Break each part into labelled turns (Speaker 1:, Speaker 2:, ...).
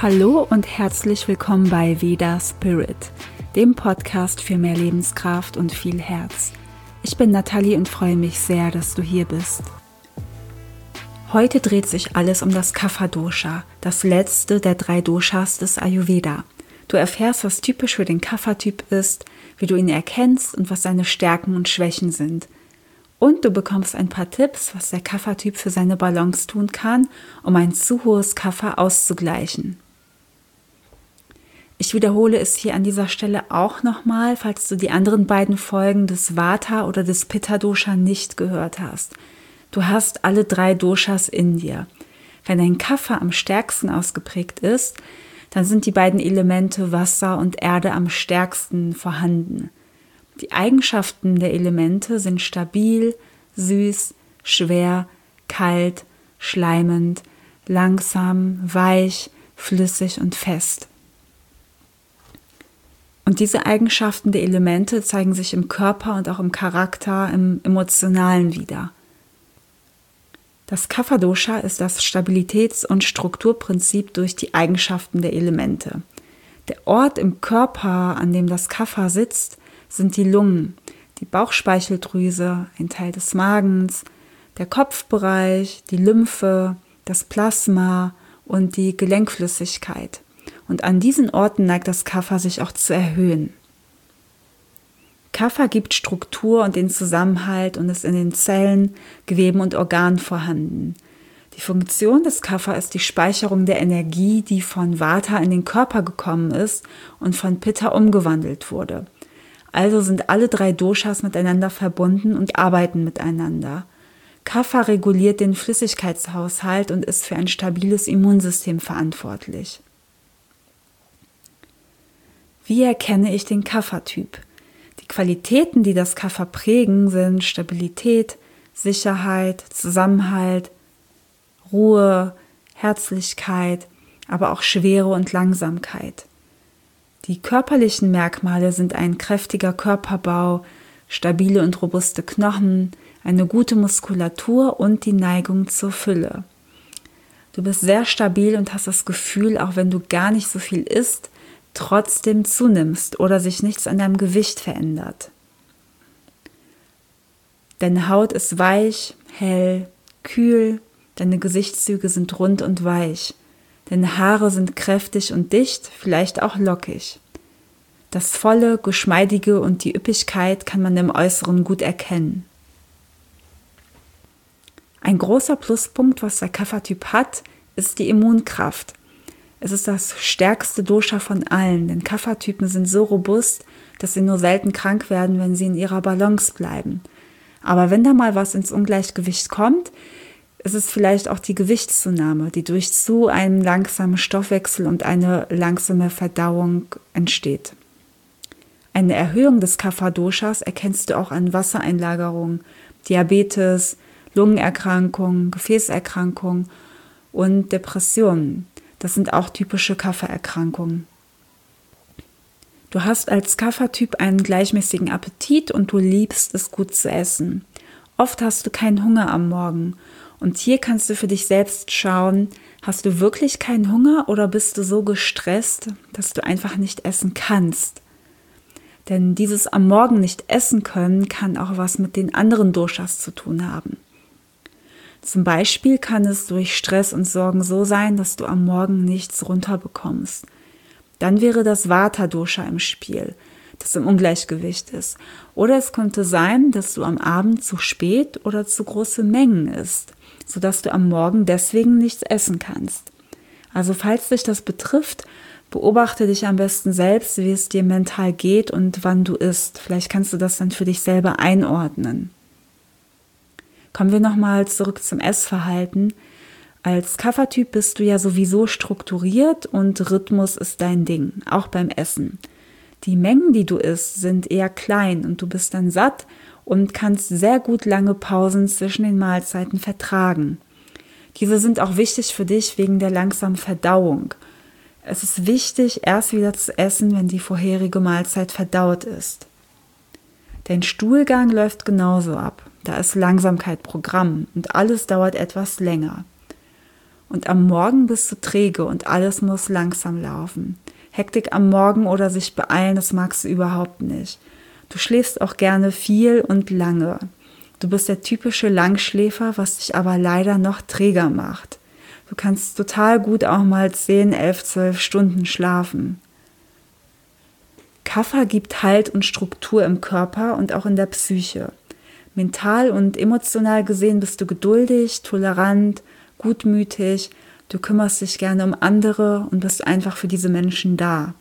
Speaker 1: Hallo und herzlich willkommen bei Veda Spirit, dem Podcast für mehr Lebenskraft und viel Herz. Ich bin Nathalie und freue mich sehr, dass du hier bist. Heute dreht sich alles um das Kapha-Dosha, das letzte der 3 Doshas des Ayurveda. Du erfährst, was typisch für den Kapha-Typ ist, wie du ihn erkennst und was seine Stärken und Schwächen sind. Und du bekommst ein paar Tipps, was der Kapha-Typ für seine Balance tun kann, um ein zu hohes Kapha auszugleichen. Ich wiederhole es hier an dieser Stelle auch nochmal, falls du die anderen beiden Folgen des Vata oder des Pitta-Dosha nicht gehört hast. Du hast alle 3 Doshas in dir. Wenn dein Kapha am stärksten ausgeprägt ist, dann sind die beiden Elemente Wasser und Erde am stärksten vorhanden. Die Eigenschaften der Elemente sind stabil, süß, schwer, kalt, schleimend, langsam, weich, flüssig und fest. Und diese Eigenschaften der Elemente zeigen sich im Körper und auch im Charakter, im Emotionalen wieder. Das Kapha-Dosha ist das Stabilitäts- und Strukturprinzip durch die Eigenschaften der Elemente. Der Ort im Körper, an dem das Kapha sitzt, sind die Lungen, die Bauchspeicheldrüse, ein Teil des Magens, der Kopfbereich, die Lymphe, das Plasma und die Gelenkflüssigkeit. Und an diesen Orten neigt das Kapha sich auch zu erhöhen. Kapha gibt Struktur und den Zusammenhalt und ist in den Zellen, Geweben und Organen vorhanden. Die Funktion des Kapha ist die Speicherung der Energie, die von Vata in den Körper gekommen ist und von Pitta umgewandelt wurde. Also sind alle 3 Doshas miteinander verbunden und arbeiten miteinander. Kapha reguliert den Flüssigkeitshaushalt und ist für ein stabiles Immunsystem verantwortlich. Wie erkenne ich den Kapha-Typ? Die Qualitäten, die das Kapha prägen, sind Stabilität, Sicherheit, Zusammenhalt, Ruhe, Herzlichkeit, aber auch Schwere und Langsamkeit. Die körperlichen Merkmale sind ein kräftiger Körperbau, stabile und robuste Knochen, eine gute Muskulatur und die Neigung zur Fülle. Du bist sehr stabil und hast das Gefühl, auch wenn du gar nicht so viel isst, trotzdem zunimmst oder sich nichts an deinem Gewicht verändert. Deine Haut ist weich, hell, kühl, deine Gesichtszüge sind rund und weich, deine Haare sind kräftig und dicht, vielleicht auch lockig. Das Volle, Geschmeidige und die Üppigkeit kann man im Äußeren gut erkennen. Ein großer Pluspunkt, was der Kapha-Typ hat, ist die Immunkraft. Es ist das stärkste Dosha von allen, denn Kapha-Typen sind so robust, dass sie nur selten krank werden, wenn sie in ihrer Balance bleiben. Aber wenn da mal was ins Ungleichgewicht kommt, ist es vielleicht auch die Gewichtszunahme, die durch zu einem langsamen Stoffwechsel und eine langsame Verdauung entsteht. Eine Erhöhung des Kapha-Doshas erkennst du auch an Wassereinlagerung, Diabetes, Lungenerkrankungen, Gefäßerkrankungen und Depressionen. Das sind auch typische Kapha-Erkrankungen. Du hast als Kapha-Typ einen gleichmäßigen Appetit und du liebst es, gut zu essen. Oft hast du keinen Hunger am Morgen. Und hier kannst du für dich selbst schauen, hast du wirklich keinen Hunger oder bist du so gestresst, dass du einfach nicht essen kannst? Denn dieses am Morgen nicht essen können, kann auch was mit den anderen Doshas zu tun haben. Zum Beispiel kann es durch Stress und Sorgen so sein, dass du am Morgen nichts runterbekommst. Dann wäre das Vata-Dosha im Spiel, das im Ungleichgewicht ist. Oder es könnte sein, dass du am Abend zu spät oder zu große Mengen isst, sodass du am Morgen deswegen nichts essen kannst. Also falls dich das betrifft, beobachte dich am besten selbst, wie es dir mental geht und wann du isst. Vielleicht kannst du das dann für dich selber einordnen. Kommen wir nochmal zurück zum Essverhalten. Als Kapha-Typ bist du ja sowieso strukturiert und Rhythmus ist dein Ding, auch beim Essen. Die Mengen, die du isst, sind eher klein und du bist dann satt und kannst sehr gut lange Pausen zwischen den Mahlzeiten vertragen. Diese sind auch wichtig für dich wegen der langsamen Verdauung. Es ist wichtig, erst wieder zu essen, wenn die vorherige Mahlzeit verdaut ist. Dein Stuhlgang läuft genauso ab. Da ist Langsamkeit Programm und alles dauert etwas länger. Und am Morgen bist du träge und alles muss langsam laufen. Hektik am Morgen oder sich beeilen, das magst du überhaupt nicht. Du schläfst auch gerne viel und lange. Du bist der typische Langschläfer, was dich aber leider noch träger macht. Du kannst total gut auch mal 10, 11, 12 Stunden schlafen. Kapha gibt Halt und Struktur im Körper und auch in der Psyche. Mental und emotional gesehen bist du geduldig, tolerant, gutmütig, du kümmerst dich gerne um andere und bist einfach für diese Menschen da.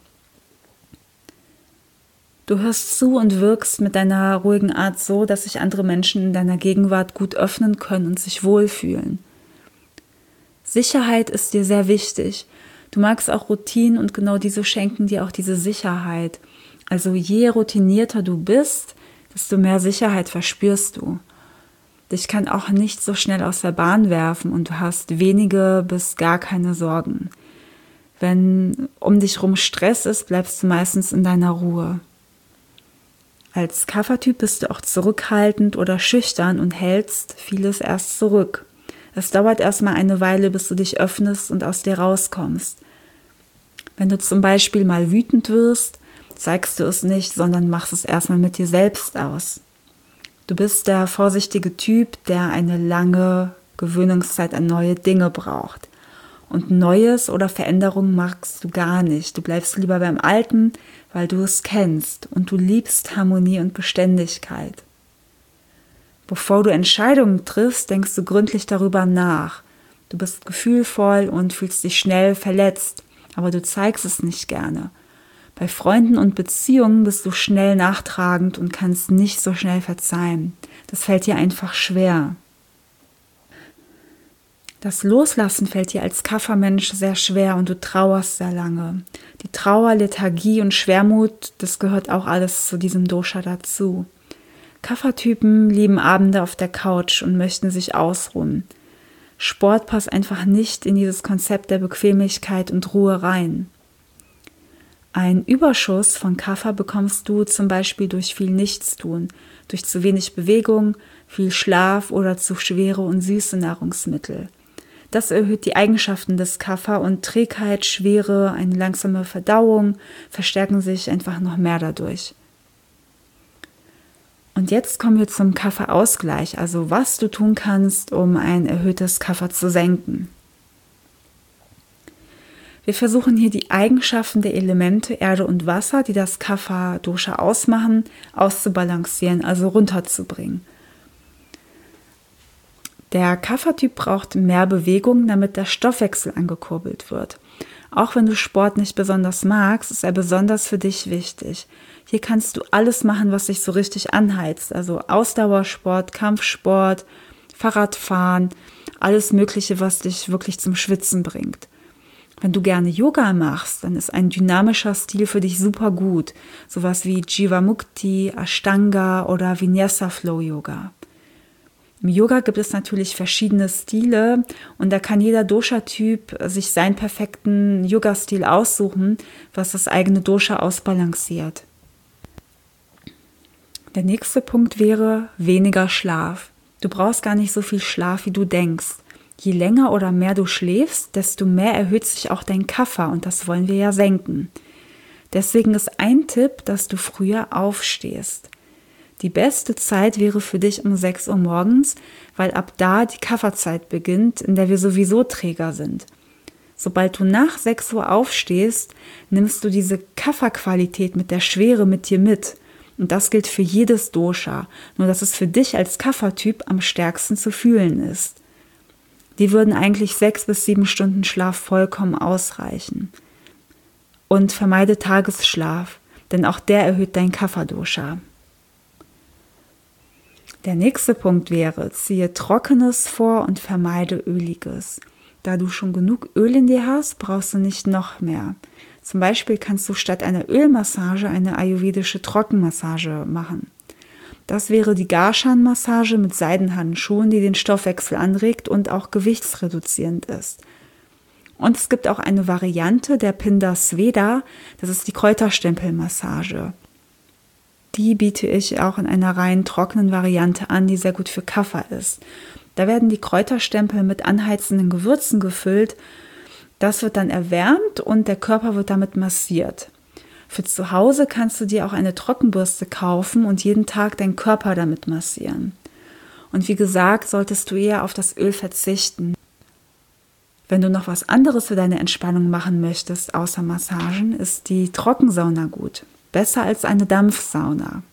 Speaker 1: Du hörst zu und wirkst mit deiner ruhigen Art so, dass sich andere Menschen in deiner Gegenwart gut öffnen können und sich wohlfühlen. Sicherheit ist dir sehr wichtig. Du magst auch Routinen und genau diese schenken dir auch diese Sicherheit. Also je routinierter du bist, desto mehr Sicherheit verspürst du. Dich kann auch nicht so schnell aus der Bahn werfen und du hast wenige bis gar keine Sorgen. Wenn um dich rum Stress ist, bleibst du meistens in deiner Ruhe. Als Kapha-Typ bist du auch zurückhaltend oder schüchtern und hältst vieles erst zurück. Es dauert erstmal eine Weile, bis du dich öffnest und aus dir rauskommst. Wenn du zum Beispiel mal wütend wirst, zeigst du es nicht, sondern machst es erstmal mit dir selbst aus. Du bist der vorsichtige Typ, der eine lange Gewöhnungszeit an neue Dinge braucht. Und Neues oder Veränderungen magst du gar nicht. Du bleibst lieber beim Alten, weil du es kennst und du liebst Harmonie und Beständigkeit. Bevor du Entscheidungen triffst, denkst du gründlich darüber nach. Du bist gefühlvoll und fühlst dich schnell verletzt, aber du zeigst es nicht gerne. Bei Freunden und Beziehungen bist du schnell nachtragend und kannst nicht so schnell verzeihen. Das fällt dir einfach schwer. Das Loslassen fällt dir als Kapha-Mensch sehr schwer und du trauerst sehr lange. Die Trauer, Lethargie und Schwermut, das gehört auch alles zu diesem Dosha dazu. Kapha-Typen lieben Abende auf der Couch und möchten sich ausruhen. Sport passt einfach nicht in dieses Konzept der Bequemlichkeit und Ruhe rein. Ein Überschuss von Kapha bekommst du zum Beispiel durch viel Nichtstun, durch zu wenig Bewegung, viel Schlaf oder zu schwere und süße Nahrungsmittel. Das erhöht die Eigenschaften des Kapha und Trägheit, Schwere, eine langsame Verdauung verstärken sich einfach noch mehr dadurch. Und jetzt kommen wir zum Kapha-Ausgleich, also was du tun kannst, um ein erhöhtes Kapha zu senken. Wir versuchen hier die Eigenschaften der Elemente Erde und Wasser, die das Kapha-Dosha ausmachen, auszubalancieren, also runterzubringen. Der Kapha-Typ braucht mehr Bewegung, damit der Stoffwechsel angekurbelt wird. Auch wenn du Sport nicht besonders magst, ist er besonders für dich wichtig. Hier kannst du alles machen, was dich so richtig anheizt, also Ausdauersport, Kampfsport, Fahrradfahren, alles Mögliche, was dich wirklich zum Schwitzen bringt. Wenn du gerne Yoga machst, dann ist ein dynamischer Stil für dich super gut, sowas wie Jivamukti, Ashtanga oder Vinyasa Flow Yoga. Im Yoga gibt es natürlich verschiedene Stile und da kann jeder Dosha-Typ sich seinen perfekten Yoga-Stil aussuchen, was das eigene Dosha ausbalanciert. Der nächste Punkt wäre weniger Schlaf. Du brauchst gar nicht so viel Schlaf, wie du denkst. Je länger oder mehr du schläfst, desto mehr erhöht sich auch dein Kapha und das wollen wir ja senken. Deswegen ist ein Tipp, dass du früher aufstehst. Die beste Zeit wäre für dich um 6 Uhr morgens, weil ab da die Kapha-Zeit beginnt, in der wir sowieso träger sind. Sobald du nach 6 Uhr aufstehst, nimmst du diese Kapha-Qualität mit der Schwere mit dir mit. Und das gilt für jedes Dosha, nur dass es für dich als Kapha-Typ am stärksten zu fühlen ist. Die würden eigentlich 6 bis 7 Stunden Schlaf vollkommen ausreichen. Und vermeide Tagesschlaf, denn auch der erhöht dein Kapha-Dosha. Der nächste Punkt wäre, ziehe Trockenes vor und vermeide Öliges. Da du schon genug Öl in dir hast, brauchst du nicht noch mehr. Zum Beispiel kannst du statt einer Ölmassage eine ayurvedische Trockenmassage machen. Das wäre die Garshan-Massage mit Seidenhandschuhen, die den Stoffwechsel anregt und auch gewichtsreduzierend ist. Und es gibt auch eine Variante der Pinda Sveda, das ist die Kräuterstempelmassage. Die biete ich auch in einer rein trockenen Variante an, die sehr gut für Kapha ist. Da werden die Kräuterstempel mit anheizenden Gewürzen gefüllt. Das wird dann erwärmt und der Körper wird damit massiert. Für zu Hause kannst du dir auch eine Trockenbürste kaufen und jeden Tag deinen Körper damit massieren. Und wie gesagt, solltest du eher auf das Öl verzichten. Wenn du noch was anderes für deine Entspannung machen möchtest, außer Massagen, ist die Trockensauna gut. Besser als eine Dampfsauna.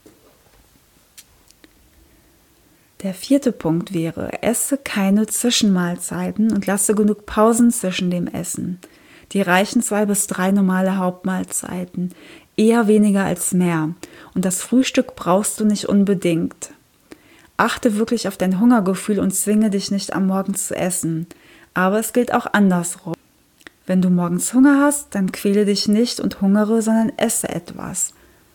Speaker 1: Der 4. Punkt wäre, esse keine Zwischenmahlzeiten und lasse genug Pausen zwischen dem Essen. Die reichen 2 bis 3 normale Hauptmahlzeiten, eher weniger als mehr. Und das Frühstück brauchst du nicht unbedingt. Achte wirklich auf dein Hungergefühl und zwinge dich nicht am Morgen zu essen. Aber es gilt auch andersrum. Wenn du morgens Hunger hast, dann quäle dich nicht und hungere, sondern esse etwas.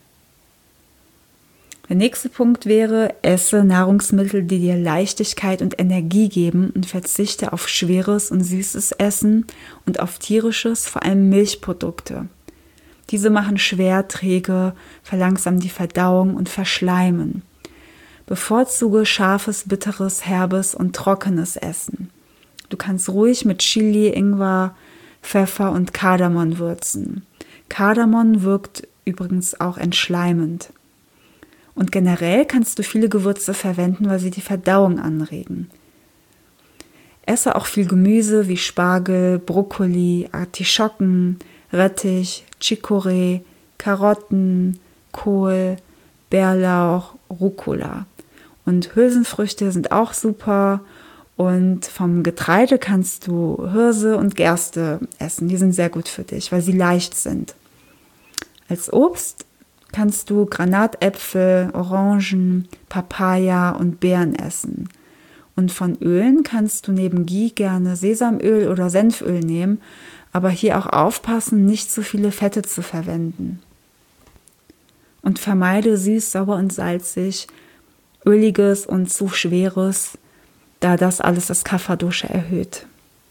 Speaker 1: Der nächste Punkt wäre, esse Nahrungsmittel, die dir Leichtigkeit und Energie geben und verzichte auf schweres und süßes Essen und auf tierisches, vor allem Milchprodukte. Diese machen schwer, träge, verlangsamen die Verdauung und verschleimen. Bevorzuge scharfes, bitteres, herbes und trockenes Essen. Du kannst ruhig mit Chili, Ingwer, Pfeffer und Kardamom würzen. Kardamom wirkt übrigens auch entschleimend. Und generell kannst du viele Gewürze verwenden, weil sie die Verdauung anregen. Esse auch viel Gemüse wie Spargel, Brokkoli, Artischocken, Rettich, Chicorée, Karotten, Kohl, Bärlauch, Rucola. Und Hülsenfrüchte sind auch super. Und vom Getreide kannst du Hirse und Gerste essen. Die sind sehr gut für dich, weil sie leicht sind. Als Obst kannst du Granatäpfel, Orangen, Papaya und Beeren essen. Und von Ölen kannst du neben Ghee gerne Sesamöl oder Senföl nehmen, aber hier auch aufpassen, nicht zu viele Fette zu verwenden. Und vermeide süß, sauer und salzig, öliges und zu schweres, da das alles das Kapha-Dosha erhöht.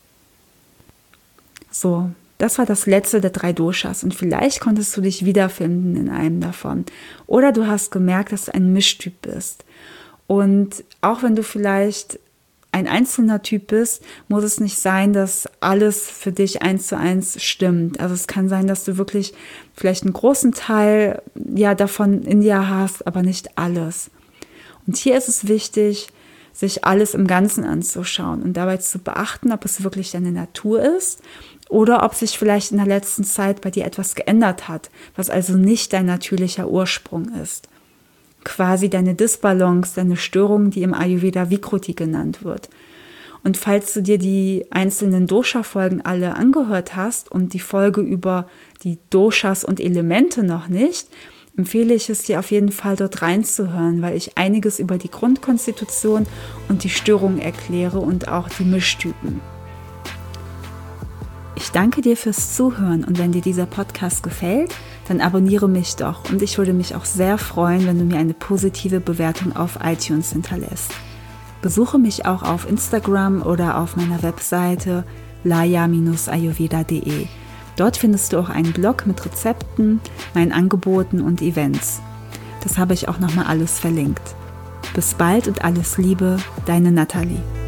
Speaker 1: So, das war das letzte der 3 Doshas und vielleicht konntest du dich wiederfinden in einem davon. Oder du hast gemerkt, dass du ein Mischtyp bist. Und auch wenn du vielleicht ein einzelner Typ bist, muss es nicht sein, dass alles für dich 1:1 stimmt. Also es kann sein, dass du wirklich vielleicht einen großen Teil davon in dir hast, aber nicht alles. Und hier ist es wichtig, sich alles im Ganzen anzuschauen und dabei zu beachten, ob es wirklich deine Natur ist oder ob sich vielleicht in der letzten Zeit bei dir etwas geändert hat, was also nicht dein natürlicher Ursprung ist. Quasi deine Disbalance, deine Störung, die im Ayurveda Vikruti genannt wird. Und falls du dir die einzelnen Dosha-Folgen alle angehört hast und die Folge über die Doshas und Elemente noch nicht, empfehle ich es dir auf jeden Fall dort reinzuhören, weil ich einiges über die Grundkonstitution und die Störungen erkläre und auch die Mischtypen. Ich danke dir fürs Zuhören und wenn dir dieser Podcast gefällt, dann abonniere mich doch und ich würde mich auch sehr freuen, wenn du mir eine positive Bewertung auf iTunes hinterlässt. Besuche mich auch auf Instagram oder auf meiner Webseite laya-ayurveda.de. Dort findest du auch einen Blog mit Rezepten, meinen Angeboten und Events. Das habe ich auch nochmal alles verlinkt. Bis bald und alles Liebe, deine Nathalie.